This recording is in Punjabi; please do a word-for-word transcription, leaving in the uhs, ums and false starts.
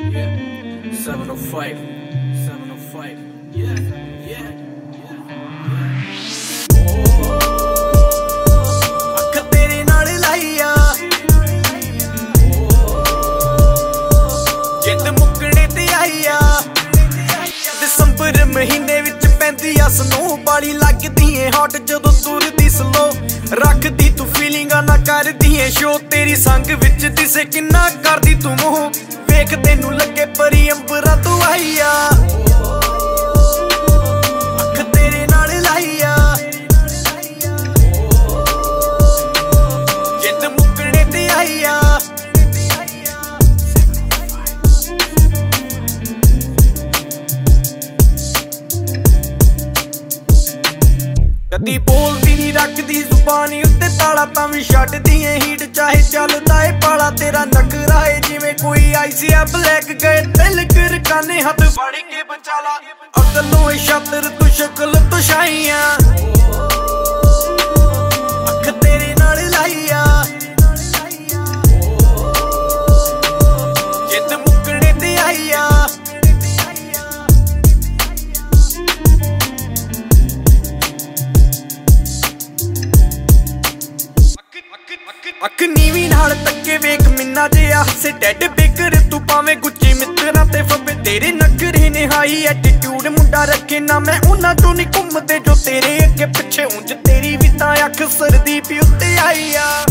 yeah. seven oh five, seven oh five, yeah, yeah, yeah. ਅੱਖ ਤੇਰੇ ਨਾਲ ਲਾਈਆ ਜਿੱਦ ਮੁੱਕਣੇ ਤੇ ਆਈਆ ਦਸੰਬਰ ਮਹੀਨੇ ਵਿੱਚ ਪੈਂਦੀ ਆ ਸਨੋ ਬਾਲੀ ਲੱਗਦੀ ਏ ਹੌਟ ਜਦੋਂ ਤੁਰਦੀ ਸਲੋ ਰੱਖਦੀ ਤੂੰ ਫੀਲਿੰਗਾਂ ਨਾ ਕਰਦੀ ਏ ਸ਼ੋ ਤੇਰੀ ਸੰਗ ਵਿੱਚ ਦਿਸੇ ਕਿੰਨਾ ਕਰਦੀ ਤੂੰ ਮੋਹ ਵੇਖ ਤੈਨੂੰ ਲੱਗੇ ਪਰੀ ਅੰਬਰਾਂ ਤੋਂ ਆਈਆ ਅੱਖ ਤੇਰੇ ਨਾਲ ਲਾਈਆ ਜਿੱਦ ਮੁੱਕਣੇ ਤੇ ਆਈਆ ਕਦੀ ਬੋਲਦੀ ਨੀ ਰੱਖਦੀ ਜ਼ੁਬਾਨੀ ਉੱਤੇ ਤਾਲਾ ਤਾਂ ਵੀ ਛੱਡਦੀ ਏ ਹੀਟ ਚਾਹੇ ਚੱਲਦਾ ਏ ਪਾਲਾ ਤੇਰਾ ਨਖਰਾ ਏ ਜਿਵੇਂ ਕੋਈ ਆਈਸੀ ਆ ਬਲੈਕ ਗਏ ਦਿਲ ਕਰ ਕਾਨੇ ਹੱਥ ਫੜ ਕੇ ਬਚਾਲਾ ਅਕਲੋਂ ਏ ਸ਼ਾਤਰ ਤੂੰ ਸ਼ਕਲ ਤੋਂ ਸ਼ਾਈਆਂ ਅੱਖ ਤੇਰੇ ਨਾਲ ਲਾਈਆ ਜਿੱਦ ਮੁੱਕਣੇ ਤੇ ਆਈਆ ਅੱਖ ਨੀਵੀਂ ਨਾਲ ਤੱਕੇ ਵੇਖ ਮਿੰਨਾ ਜਿਹਾ ਹੱਸੇ ਡੈਡ ਬਿਗਰ ਤੂੰ ਪਾਵੇਂ ਗੁੱਚੀ ਮਿੱਤਰਾਂ ਤੇ ਫੱਬੇ ਤੇਰੇ ਨਖਰੇ ਨੇ ਹਾਈ ਐਟੀਟਿਊਡ ਮੁੰਡਾ ਰੱਖੇ ਨਾ ਮੈਂ ਉਹਨਾਂ ਤੋਂ ਨਹੀਂ ਘੁੰਮਦੇ ਜੋ ਤੇਰੇ ਅੱਗੇ ਪਿੱਛੇ ਉਂਝ ਤੇਰੀ ਵੀ ਤਾਂ ਅੱਖ ਸਰਦੀ ਪੀ ਉੱਤੇ ਆਈ ਆ